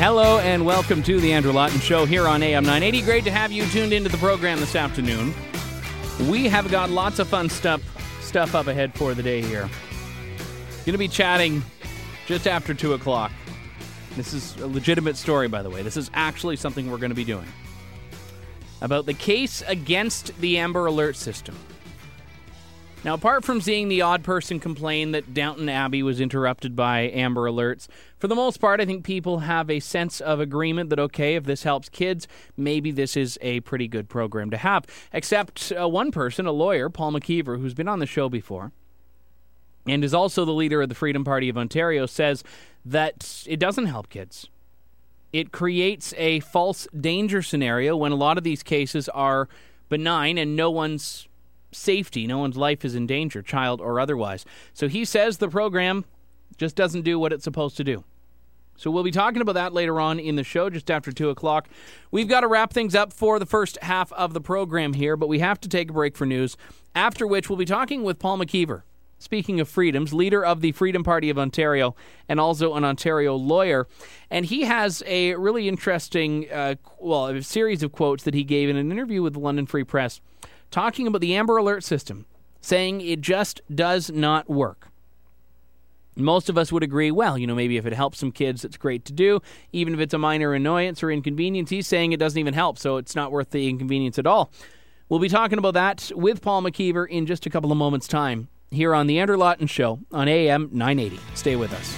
Hello and welcome to the Andrew Lawton Show here on AM 980. Great to have you tuned into the program this afternoon. We have got lots of fun stuff up ahead for the day here. Going to be chatting just after 2 o'clock. This is a legitimate story, by the way. This is actually something we're going to be doing. About the case against the Amber Alert system. Now, apart from seeing the odd person complain that Downton Abbey was interrupted by Amber Alerts, for the most part, I think people have a sense of agreement that, okay, if this helps kids, maybe this is a pretty good program to have. Except one person, a lawyer, Paul McKeever, who's been on the show before, and is also the leader of the Freedom Party of Ontario, says that it doesn't help kids. It creates a false danger scenario when a lot of these cases are benign and no one's safety, no one's life is in danger, child or otherwise. So he says the program just doesn't do what it's supposed to do. So we'll be talking about that later on in the show, just after 2 o'clock. We've got to wrap things up for the first half of the program here, but we have to take a break for news, after which we'll be talking with Paul McKeever, speaking of freedoms, leader of the Freedom Party of Ontario and also an Ontario lawyer. And he has a really interesting, a series of quotes that he gave in an interview with the London Free Press, talking about the Amber Alert system, saying it just does not work. Most of us would agree, well, maybe if it helps some kids, it's great to do, even if it's a minor annoyance or inconvenience. He's saying it doesn't even help, so it's not worth the inconvenience at all. We'll be talking about that with Paul McKeever in just a couple of moments' time here on the Andrew Lawton Show on AM 980. Stay with us.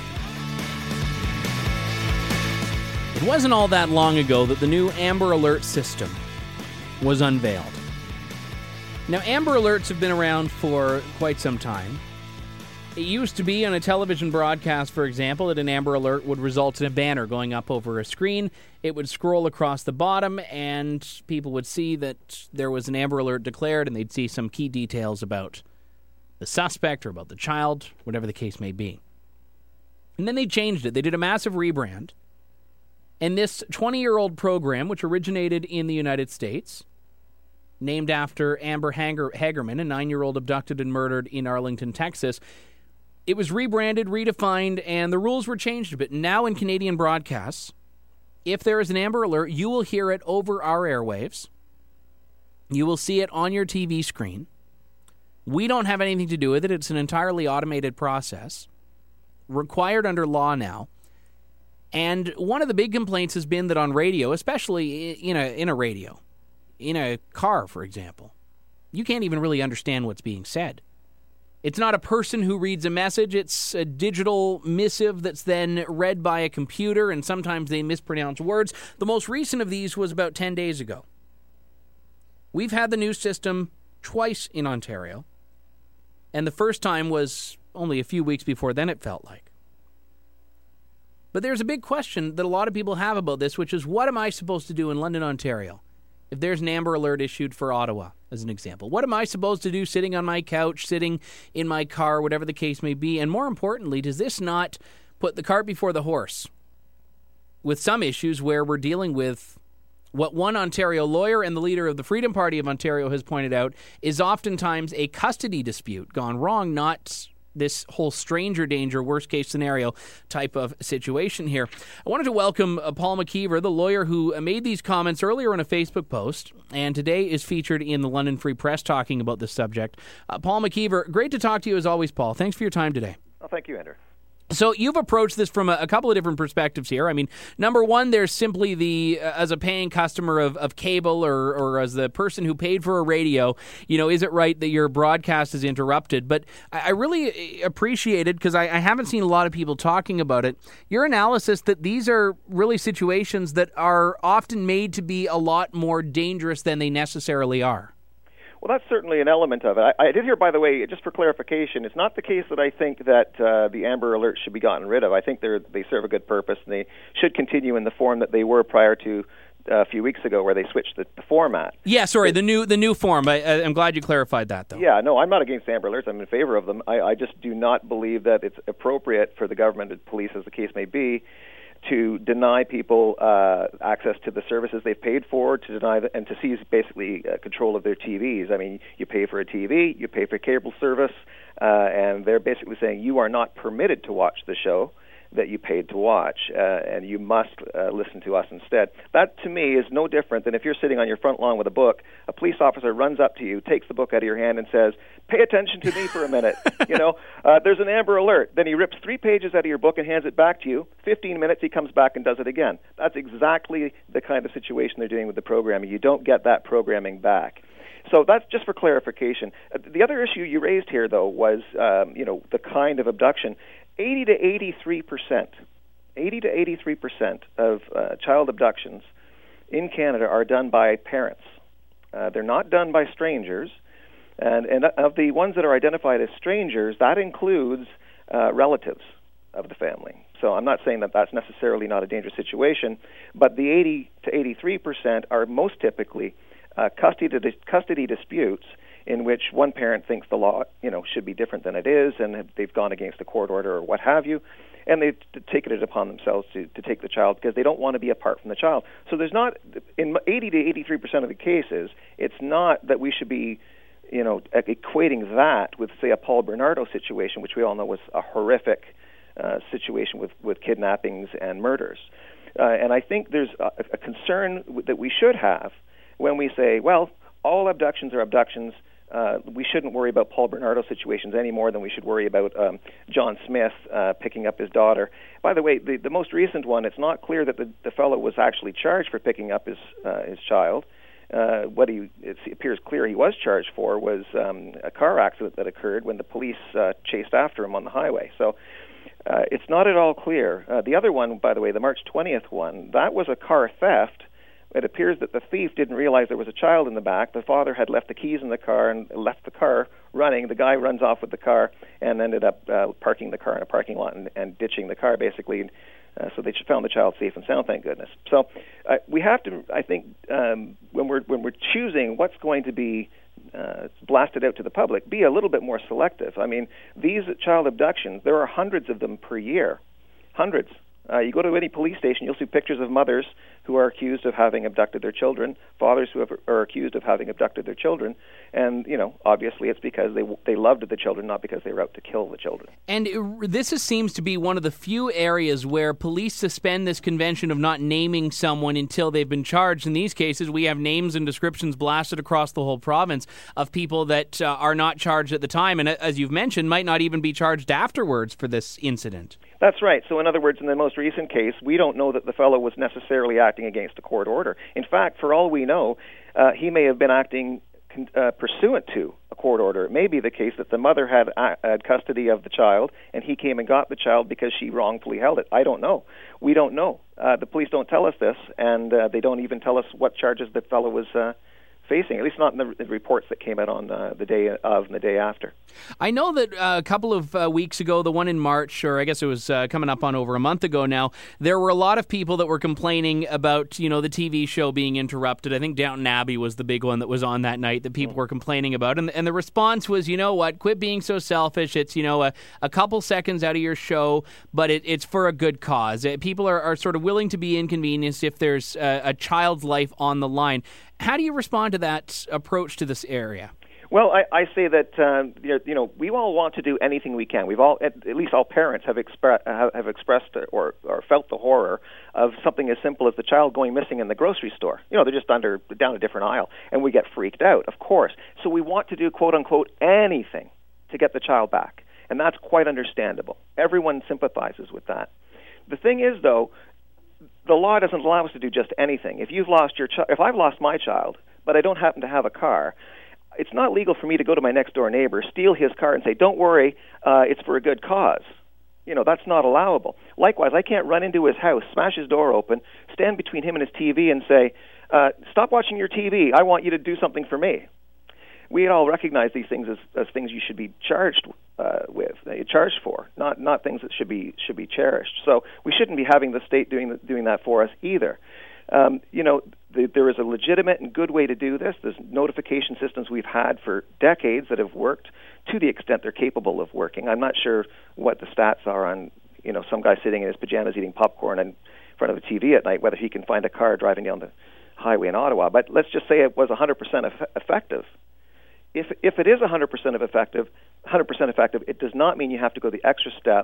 It wasn't all that long ago that the new Amber Alert system was unveiled. Now, Amber Alerts have been around for quite some time. It used to be on a television broadcast, for example, that an Amber Alert would result in a banner going up over a screen. It would scroll across the bottom, and people would see that there was an Amber Alert declared, and they'd see some key details about the suspect or about the child, whatever the case may be. And then they changed it. They did a massive rebrand. And this 20-year-old program, which originated in the United States, named after Amber Hagerman, a 9-year-old abducted and murdered in Arlington, Texas. It was rebranded, redefined, and the rules were changed a bit. Now in Canadian broadcasts, if there is an Amber Alert, you will hear it over our airwaves. You will see it on your TV screen. We don't have anything to do with it. It's an entirely automated process, required under law now. And one of the big complaints has been that on radio, especially in a radio, in a car, for example, you can't even really understand what's being said. It's not a person who reads a message. It's a digital missive that's then read by a computer, and sometimes they mispronounce words. The most recent of these was about 10 days ago. We've had the new system twice in Ontario, and the first time was only a few weeks before then, it felt like. But there's a big question that a lot of people have about this, which is, what am I supposed to do in London, Ontario, if there's an Amber Alert issued for Ottawa, as an example? What am I supposed to do sitting on my couch, sitting in my car, whatever the case may be? And more importantly, does this not put the cart before the horse with some issues where we're dealing with what one Ontario lawyer and the leader of the Freedom Party of Ontario has pointed out is oftentimes a custody dispute gone wrong, not this whole stranger danger, worst case scenario type of situation here. I wanted to welcome Paul McKeever, the lawyer who made these comments earlier in a Facebook post, and today is featured in the London Free Press talking about this subject. Paul McKeever, great to talk to you as always, Paul. Thanks for your time today. Oh, thank you, Andrew. So you've approached this from a couple of different perspectives here. I mean, number one, there's simply the, as a paying customer of cable or as the person who paid for a radio, is it right that your broadcast is interrupted? But I really appreciated, because I haven't seen a lot of people talking about it, your analysis that these are really situations that are often made to be a lot more dangerous than they necessarily are. Well, that's certainly an element of it. I did hear, by the way, just for clarification, it's not the case that I think that the Amber Alerts should be gotten rid of. I think they serve a good purpose, and they should continue in the form that they were prior to a few weeks ago, where they switched the format. Yeah, sorry, the new form. I'm glad you clarified that, though. Yeah, no, I'm not against Amber Alerts. I'm in favor of them. I just do not believe that it's appropriate for the government and police, as the case may be, to deny people access to the services they've paid for, to deny and to seize basically control of their TVs. I mean, you pay for a TV, you pay for cable service, and they're basically saying you are not permitted to watch the show. that you paid to watch, and you must listen to us instead. That, to me, is no different than if you're sitting on your front lawn with a book, a police officer runs up to you, takes the book out of your hand, and says, "Pay attention to me for a minute." There's an Amber Alert. Then he rips 3 pages out of your book and hands it back to you. 15 minutes, he comes back and does it again. That's exactly the kind of situation they're doing with the programming. You don't get that programming back. So that's just for clarification. The other issue you raised here, though, was the kind of abduction. 80 to 83% of child abductions in Canada are done by parents. They're not done by strangers. And of the ones that are identified as strangers, that includes relatives of the family. So I'm not saying that that's necessarily not a dangerous situation, but the 80 to 83% are most typically custody disputes in which one parent thinks the law, should be different than it is, and they've gone against a court order or what have you, and they've taken it upon themselves to take the child because they don't want to be apart from the child. So there's not, in 80 to 83% of the cases, it's not that we should be, equating that with, say, a Paul Bernardo situation, which we all know was a horrific situation with kidnappings and murders. And I think there's a concern that we should have when we say, well, all abductions are abductions. We shouldn't worry about Paul Bernardo situations any more than we should worry about John Smith picking up his daughter. By the way, the most recent one, it's not clear that the fellow was actually charged for picking up his child. What it appears clear he was charged for was a car accident that occurred when the police chased after him on the highway. So it's not at all clear. The other one, by the way, the March 20th one, that was a car theft. It appears that the thief didn't realize there was a child in the back. The father had left the keys in the car and left the car running. The guy runs off with the car and ended up parking the car in a parking lot and ditching the car, basically. So they found the child safe and sound, thank goodness. So we have to, I think, when we're choosing what's going to be blasted out to the public, be a little bit more selective. I mean, these child abductions, there are hundreds of them per year. Hundreds. You go to any police station, you'll see pictures of mothers who are accused of having abducted their children, fathers who are accused of having abducted their children, and obviously it's because they loved the children, not because they were out to kill the children. And this seems to be one of the few areas where police suspend this convention of not naming someone until they've been charged. In these cases, we have names and descriptions blasted across the whole province of people that are not charged at the time, and as you've mentioned, might not even be charged afterwards for this incident. That's right. So in other words, in the most recent case, we don't know that the fellow was necessarily acting against a court order. In fact, for all we know, he may have been acting pursuant to a court order. It may be the case that the mother had custody of the child, and he came and got the child because she wrongfully held it. I don't know. We don't know. The police don't tell us this, and they don't even tell us what charges the fellow was facing, at least not in the reports that came out on the day of and the day after. I know that a couple of weeks ago, the one in March, or I guess it was coming up on over a month ago now, there were a lot of people that were complaining about, the TV show being interrupted. I think Downton Abbey was the big one that was on that night that people were complaining about. And the response was, you know what, quit being so selfish. It's, a couple seconds out of your show, but it's for a good cause. People are sort of willing to be inconvenienced if there's a child's life on the line. How do you respond to that approach to this area? Well, I say that we all want to do anything we can. We've all, at least all parents, have expressed or felt the horror of something as simple as the child going missing in the grocery store. They're just down a different aisle, and we get freaked out, of course. So we want to do quote unquote anything to get the child back, and that's quite understandable. Everyone sympathizes with that. The thing is, though, the law doesn't allow us to do just anything. If you've lost if I've lost my child, but I don't happen to have a car, it's not legal for me to go to my next door neighbor, steal his car, and say, "Don't worry, it's for a good cause." That's not allowable. Likewise, I can't run into his house, smash his door open, stand between him and his TV, and say, "Stop watching your TV. I want you to do something for me." We all recognize these things as things you should be charged charged for, not things that should be cherished. So we shouldn't be having the state doing that for us either. There is a legitimate and good way to do this. There's notification systems we've had for decades that have worked to the extent they're capable of working. I'm not sure what the stats are on some guy sitting in his pajamas eating popcorn in front of a TV at night, whether he can find a car driving down the highway in Ottawa. But let's just say it was 100% effective. If it is 100% effective, it does not mean you have to go the extra step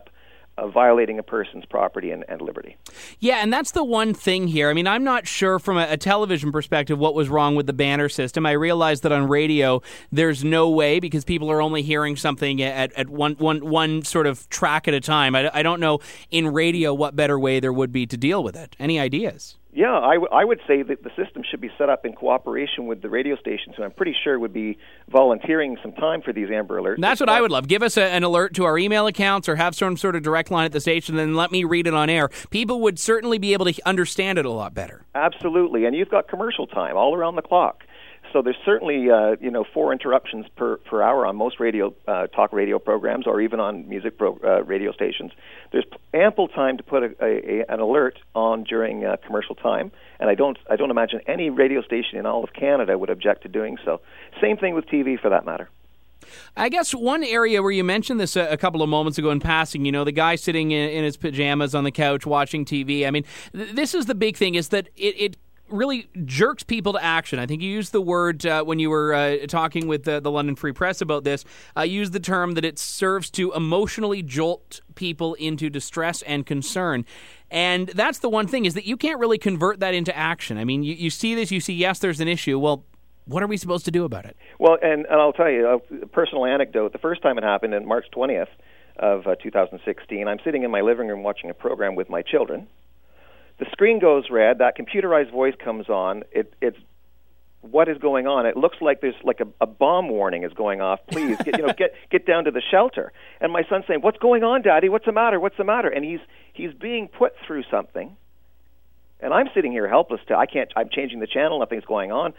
violating a person's property and liberty. Yeah, and that's the one thing here. I mean, I'm not sure from a television perspective what was wrong with the banner system. I realize that on radio there's no way, because people are only hearing something at one sort of track at a time. I don't know in radio what better way there would be to deal with it. Any ideas? Yeah, I would say that the system should be set up in cooperation with the radio stations, who I'm pretty sure would be volunteering some time for these Amber Alerts. That's what I would love. Give us an alert to our email accounts or have some sort of direct line at the station, and then let me read it on air. People would certainly be able to understand it a lot better. Absolutely, and you've got commercial time all around the clock. So there's certainly 4 interruptions per hour on most talk radio programs, or even on music radio stations. There's ample time to put an alert on during commercial time, and I don't imagine any radio station in all of Canada would object to doing so. Same thing with TV, for that matter. I guess one area where you mentioned this a couple of moments ago in passing, the guy sitting in his pajamas on the couch watching TV. I mean, this is the big thing, is that it really jerks people to action. I think you used the word when you were talking with the London Free Press about this. Used the term that it serves to emotionally jolt people into distress and concern. And that's the one thing, is that you can't really convert that into action. I mean, you see this, you see, yes, there's an issue. Well, what are we supposed to do about it? Well, and I'll tell you a personal anecdote. The first time it happened, on March 20th of 2016, I'm sitting in my living room watching a program with my children. The screen goes red. That computerized voice comes on. It's what is going on? It looks like there's like a bomb warning is going off. Please get down to the shelter. And my son's saying, "What's going on, Daddy? What's the matter? What's the matter?" And he's being put through something. And I'm sitting here helpless. I'm changing the channel. Nothing's going on.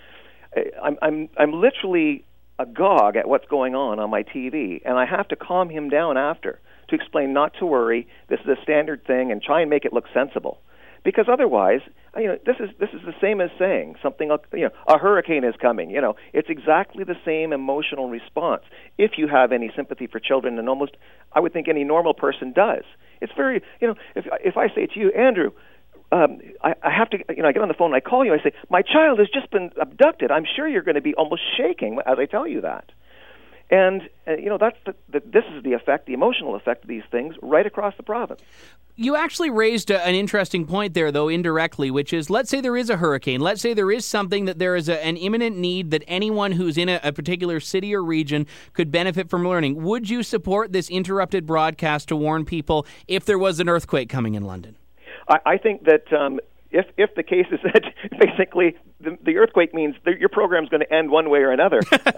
I'm literally agog at what's going on my TV, and I have to calm him down after to explain not to worry. This is a standard thing, and try and make it look sensible. Because otherwise, this is the same as saying something like, a hurricane is coming. It's exactly the same emotional response. If you have any sympathy for children, and almost, I would think any normal person does. It's very, if I say to you, Andrew, I have to, I get on the phone, and I call you, I say, my child has just been abducted. I'm sure you're going to be almost shaking as I tell you that. And, that's this is the effect, the emotional effect of these things right across the province. You actually raised an interesting point there, though, indirectly, which is, let's say there is a hurricane. Let's say there is something that there is an imminent need that anyone who's in a particular city or region could benefit from learning. Would you support this interrupted broadcast to warn people if there was an earthquake coming in London? I think that if the case is that basically the earthquake means your program's going to end one way or another,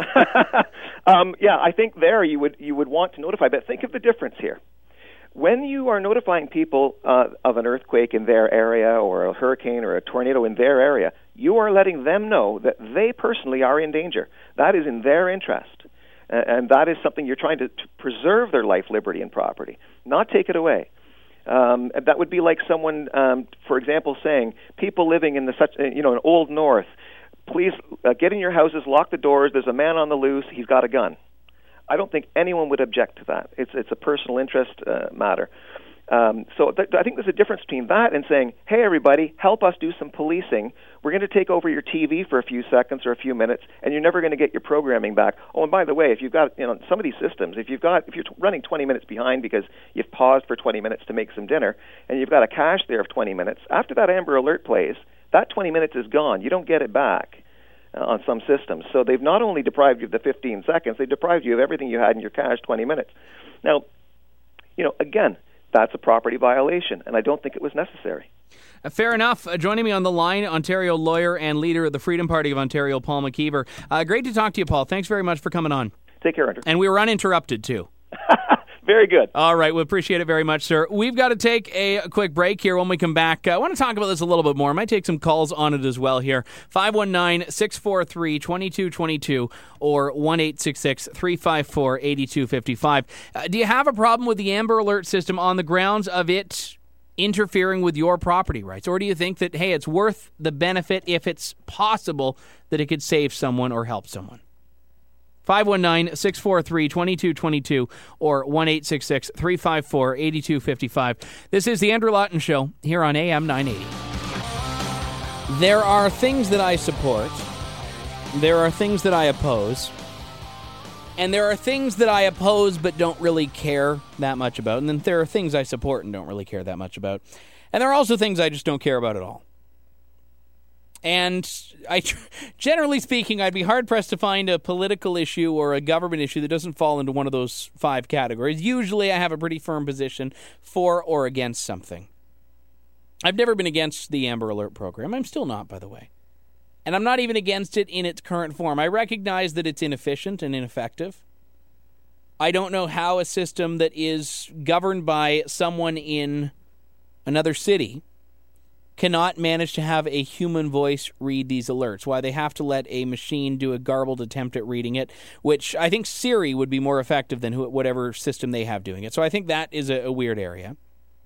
I think there you would want to notify. But think of the difference here. When you are notifying people of an earthquake in their area, or a hurricane or a tornado in their area, you are letting them know that they personally are in danger. That is in their interest. And that is something you're trying to preserve their life, liberty, and property, not take it away. That would be like someone, for example, saying, people living in an old north, please get in your houses, lock the doors, there's a man on the loose, he's got a gun. I don't think anyone would object to that. It's a personal interest matter. So I think there's a difference between that and saying, hey, everybody, help us do some policing. We're going to take over your TV for a few seconds or a few minutes, and you're never going to get your programming back. Oh, and by the way, if you've got some of these systems, if you're running 20 minutes behind because you've paused for 20 minutes to make some dinner, and you've got a cache there of 20 minutes, after that Amber Alert plays, that 20 minutes is gone. You don't get it back on some systems. So they've not only deprived you of the 15 seconds, they deprived you of everything you had in your cache 20 minutes. Now, again, that's a property violation, and I don't think it was necessary. Fair enough. Joining me on the line, Ontario lawyer and leader of the Freedom Party of Ontario, Paul McKeever. Great to talk to you, Paul. Thanks very much for coming on. Take care, Andrew. And we were uninterrupted, too. Very good. All right. We appreciate it very much, sir. We've got to take a quick break here. When we come back, I want to talk about this a little bit more. I might take some calls on it as well here. 519-643-2222 or 1-866-354-8255. Do you have a problem with the Amber Alert system on the grounds of it interfering with your property rights? Or do you think that, hey, it's worth the benefit if it's possible that it could save someone or help someone? 519-643-2222 or 1-866-354-8255. This is the Andrew Lawton Show here on AM 980. There are things that I support. There are things that I oppose. And there are things that I oppose but don't really care that much about. And then there are things I support and don't really care that much about. And there are also things I just don't care about at all. And generally speaking, I'd be hard-pressed to find a political issue or a government issue that doesn't fall into one of those 5 categories. Usually I have a pretty firm position for or against something. I've never been against the Amber Alert program. I'm still not, by the way. And I'm not even against it in its current form. I recognize that it's inefficient and ineffective. I don't know how a system that is governed by someone in another city cannot manage to have a human voice read these alerts. Why they have to let a machine do a garbled attempt at reading it, which I think Siri would be more effective than whatever system they have doing it. So I think that is a weird area.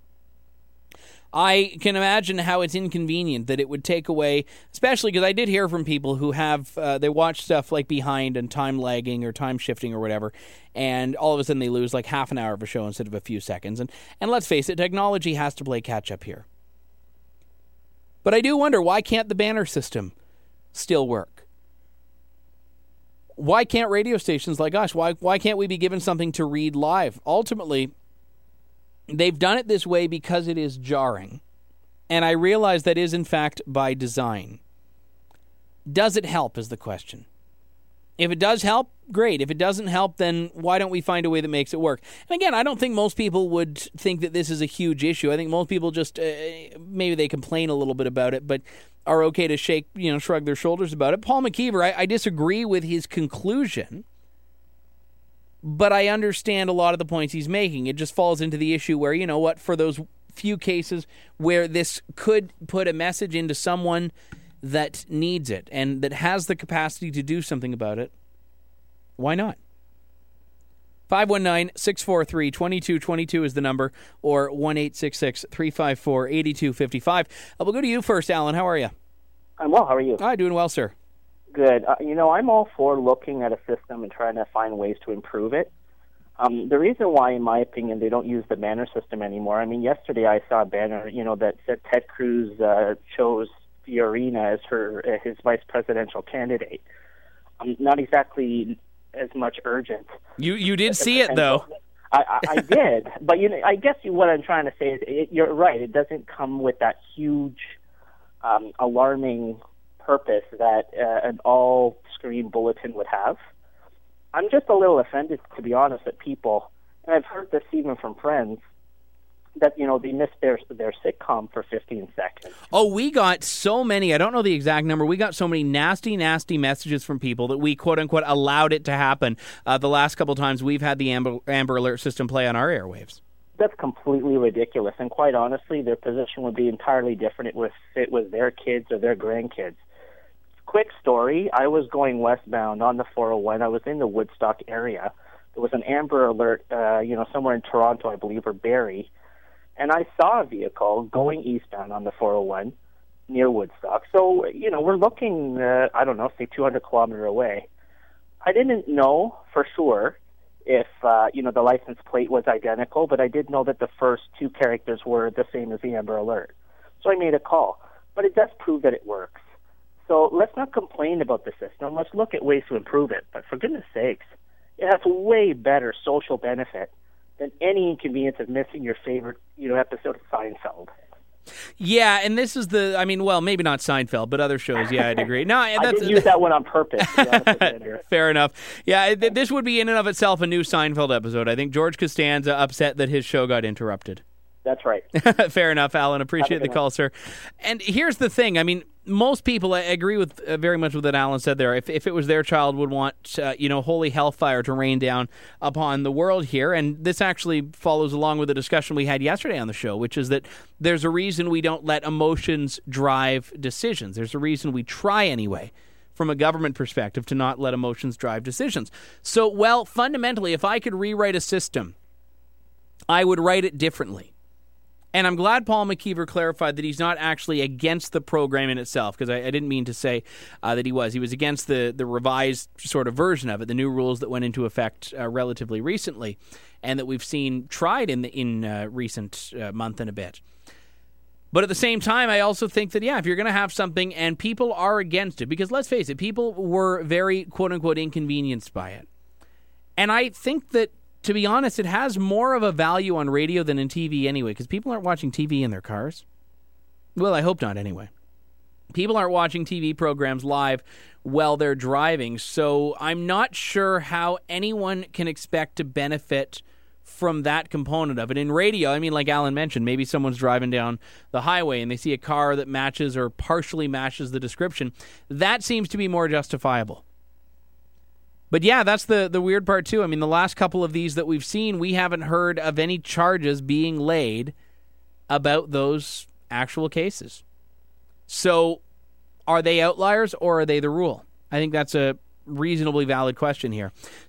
I can imagine how it's inconvenient that it would take away, especially because I did hear from people who have, they watch stuff like Behind and time lagging or time shifting or whatever, and all of a sudden they lose like half an hour of a show instead of a few seconds. And let's face it, technology has to play catch up here. But I do wonder, why can't the banner system still work? Why can't radio stations like us, why can't we be given something to read live? Ultimately, they've done it this way because it is jarring. And I realize that is, in fact, by design. Does it help is the question. If it does help, great. If it doesn't help, then why don't we find a way that makes it work? And again, I don't think most people would think that this is a huge issue. I think most people just, maybe they complain a little bit about it, but are okay to shrug their shoulders about it. Paul McKeever, I disagree with his conclusion, but I understand a lot of the points he's making. It just falls into the issue where, you know what, for those few cases where this could put a message into someone that needs it and that has the capacity to do something about it, why not? 519-643-2222 is the number, or 1-866-354-8255. We'll go to you first, Alan. How are you? I'm well. How are you? Hi, doing well, sir. Good. I'm all for looking at a system and trying to find ways to improve it. The reason why, in my opinion, they don't use the banner system anymore, yesterday I saw a banner, that said Ted Cruz chose Fiorina as his vice presidential candidate. Not exactly as much urgent. You did see it, though. I did. But I guess what I'm trying to say is you're right. It doesn't come with that huge, alarming purpose that an all-screen bulletin would have. I'm just a little offended, to be honest, at people, and I've heard this even from friends, that, they missed their sitcom for 15 seconds. Oh, we got so many, I don't know the exact number, we got so many nasty, nasty messages from people that we, quote-unquote, allowed it to happen the last couple times we've had the Amber Alert system play on our airwaves. That's completely ridiculous, and quite honestly, their position would be entirely different if it was their kids or their grandkids. Quick story, I was going westbound on the 401. I was in the Woodstock area. There was an Amber Alert, somewhere in Toronto, I believe, or Barrie. And I saw a vehicle going eastbound on the 401 near Woodstock. So, we're looking, say 200 kilometers away. I didn't know for sure if, the license plate was identical, but I did know that the first 2 characters were the same as the Amber Alert. So I made a call. But it does prove that it works. So let's not complain about the system. Let's look at ways to improve it. But for goodness sakes, it has way better social benefit than any inconvenience of missing your favorite, episode of Seinfeld. Yeah, and this is maybe not Seinfeld, but other shows. Yeah, I'd agree. No, I didn't use that one on purpose. Fair enough. Yeah, this would be in and of itself a new Seinfeld episode. I think George Costanza upset that his show got interrupted. That's right. Fair enough, Alan. Appreciate the call, sir. And here's the thing. Most people, I agree with very much with what Alan said there. If it was their child, would want, holy hellfire to rain down upon the world here. And this actually follows along with the discussion we had yesterday on the show, which is that there's a reason we don't let emotions drive decisions. There's a reason we try anyway, from a government perspective, to not let emotions drive decisions. So, fundamentally, if I could rewrite a system, I would write it differently. And I'm glad Paul McKeever clarified that he's not actually against the program in itself, because I didn't mean to say that he was. He was against the revised sort of version of it, the new rules that went into effect relatively recently, and that we've seen tried in recent month and a bit. But at the same time, I also think that, if you're going to have something and people are against it, because let's face it, people were very, quote-unquote, inconvenienced by it. And I think that, to be honest, it has more of a value on radio than in TV anyway, because people aren't watching TV in their cars. Well, I hope not anyway. People aren't watching TV programs live while they're driving, so I'm not sure how anyone can expect to benefit from that component of it. In radio, I mean, like Alan mentioned, maybe someone's driving down the highway and they see a car that matches or partially matches the description. That seems to be more justifiable. But yeah, that's the weird part too. I mean, the last couple of these that we've seen, we haven't heard of any charges being laid about those actual cases. So are they outliers or are they the rule? I think that's a reasonably valid question here.